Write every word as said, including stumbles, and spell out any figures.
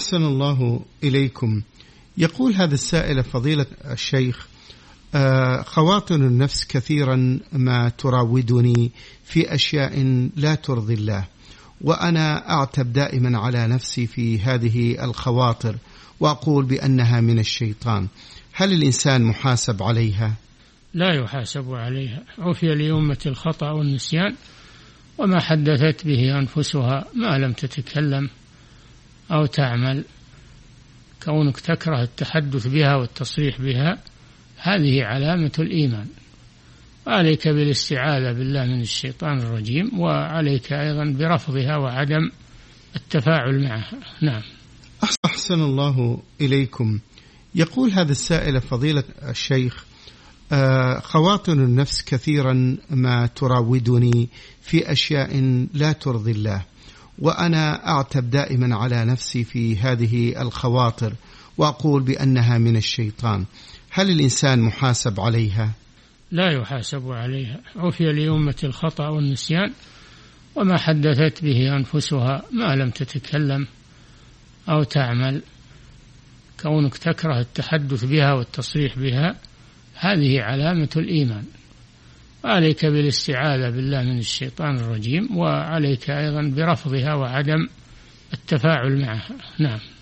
أحسن الله إليكم. يقول هذا السائل: فضيلة الشيخ، آه خواطر النفس كثيرا ما تراودني في أشياء لا ترضي الله، وأنا أعتب دائما على نفسي في هذه الخواطر وأقول بأنها من الشيطان. هل الإنسان محاسب عليها؟ لا يحاسب عليها. عفي لأمة الخطأ والنسيان وما حدثت به أنفسها ما لم تتكلم أو تعمل. كونك تكره التحدث بها والتصريح بها هذه علامة الإيمان. عليك بالاستعاذة بالله من الشيطان الرجيم، وعليك أيضا برفضها وعدم التفاعل معها. نعم. أحسن الله إليكم. يقول هذا السائل: فضيلة الشيخ، آه خواطر النفس كثيرا ما تراودني في أشياء لا ترضي الله، وأنا أعتب دائما على نفسي في هذه الخواطر وأقول بأنها من الشيطان. هل الإنسان محاسب عليها؟ لا يحاسب عليها. عفي لأمة الخطأ والنسيان وما حدثت به أنفسها ما لم تتكلم أو تعمل. كونك تكره التحدث بها والتصريح بها هذه علامة الإيمان. عليك بالاستعاذة بالله من الشيطان الرجيم، وعليك أيضا برفضها وعدم التفاعل معها. نعم.